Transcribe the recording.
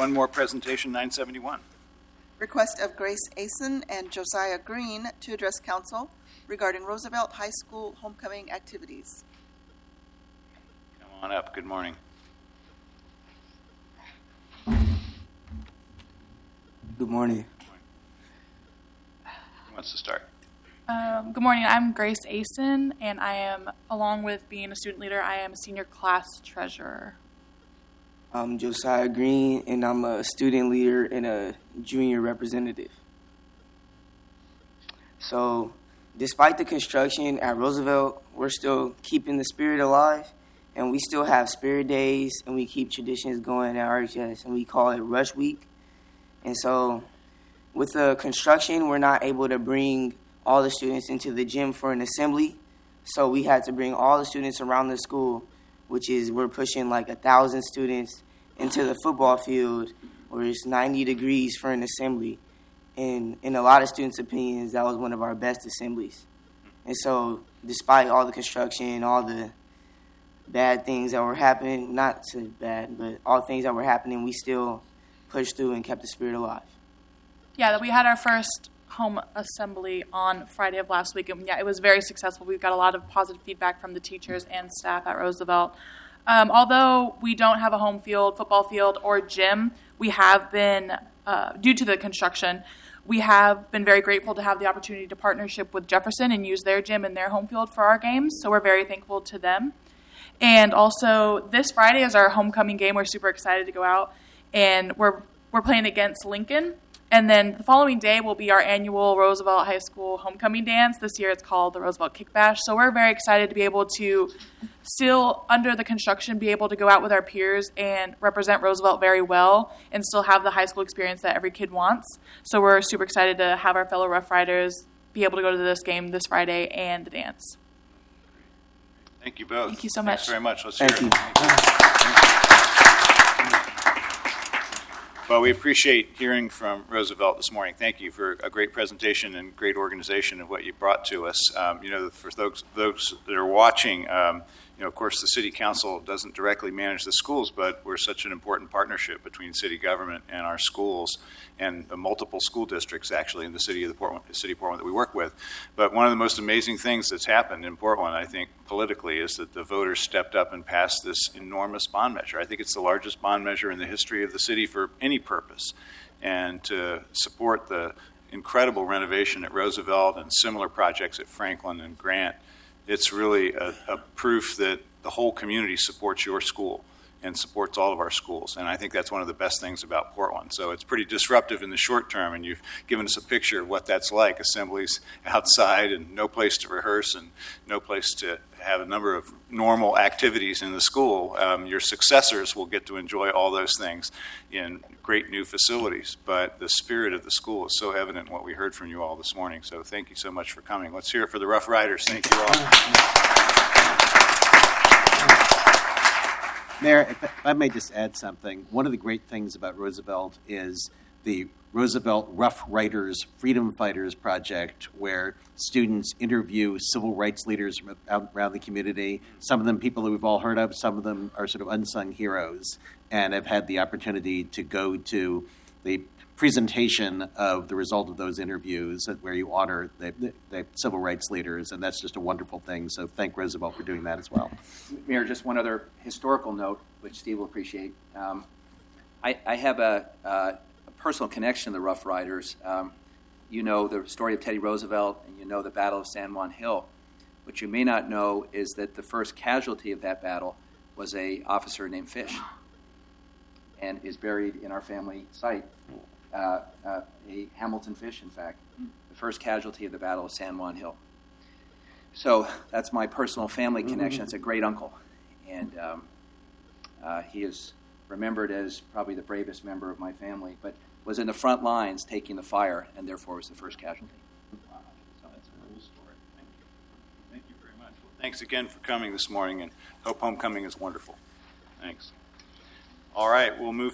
one more presentation, 971. Request of Grace Asen and Josiah Green to address council regarding Roosevelt High School homecoming activities. Come on up. Good morning. Good morning. Who wants to start? Good morning. I'm Grace Asen, and I am, along with being a student leader, I am a senior class treasurer. I'm Josiah Green, and I'm a student leader and a junior representative. So, despite the construction at Roosevelt, we're still keeping the spirit alive, and we still have spirit days, and we keep traditions going at RHS, and we call it Rush Week. And so, with the construction, we're not able to bring all the students into the gym for an assembly, so we had to bring all the students around the school, which is we're pushing like 1,000 students into the football field where it's 90 degrees for an assembly. And in a lot of students' opinions, that was one of our best assemblies. And so despite all the construction, all the bad things that were happening, not so bad, but all things that were happening, we still pushed through and kept the spirit alive. Yeah, we had our first home assembly on Friday of last week, and yeah, it was very successful. We've got a lot of positive feedback from the teachers and staff at Roosevelt. Although we don't have a home field, football field, or gym, we have been, due to the construction, we have been very grateful to have the opportunity to partnership with Jefferson and use their gym and their home field for our games, so we're very thankful to them. And also, this Friday is our homecoming game. We're super excited to go out, and we're playing against Lincoln. And then the following day will be our annual Roosevelt High School homecoming dance. This year it's called the Roosevelt Kick Bash. So we're very excited to be able to still, under the construction, be able to go out with our peers and represent Roosevelt very well and still have the high school experience that every kid wants. So we're super excited to have our fellow Rough Riders be able to go to this game this Friday and the dance. Thank you both. Thank you so much. Thanks very much. Let's hear Thank it. you. Well, we appreciate hearing from Roosevelt this morning. Thank you for a great presentation and great organization of what you brought to us. For those that are watching, of course, the City Council doesn't directly manage the schools, but we're such an important partnership between city government and our schools and the multiple school districts, actually, in the city of Portland that we work with. But one of the most amazing things that's happened in Portland, I think, politically, is that the voters stepped up and passed this enormous bond measure. I think it's the largest bond measure in the history of the city for any purpose. And to support the incredible renovation at Roosevelt and similar projects at Franklin and Grant, it's really a proof that the whole community supports your school and supports all of our schools. And I think that's one of the best things about Portland. So it's pretty disruptive in the short term, and you've given us a picture of what that's like, assemblies outside and no place to rehearse and no place to have a number of normal activities in the school. Your successors will get to enjoy all those things in great new facilities, but the spirit of the school is so evident in what we heard from you all this morning. So thank you so much for coming. Let's hear it for the Rough Riders. Thank you all. Mayor, if I may just add something, one of the great things about Roosevelt is the Roosevelt Rough Riders Freedom Fighters Project, where students interview civil rights leaders from around the community. Some of them people that we've all heard of, some of them are sort of unsung heroes, and I've had the opportunity to go to the presentation of the result of those interviews where you honor the civil rights leaders, and that's just a wonderful thing. So thank Roosevelt for doing that as well. Mayor, just one other historical note, which Steve will appreciate. I have a personal connection to the Rough Riders. You know the story of Teddy Roosevelt, and you know the Battle of San Juan Hill. What you may not know is that the first casualty of that battle was an officer named Fish, and is buried in our family site. A Hamilton Fish, in fact, the first casualty of the Battle of San Juan Hill. So that's my personal family connection. It's a great uncle, and he is remembered as probably the bravest member of my family, but was in the front lines taking the fire, and therefore was the first casualty. Wow, so that's a cool story. Thank you. Thank you very much. Well, thanks again for coming this morning, and hope homecoming is wonderful. Thanks. All right, we'll move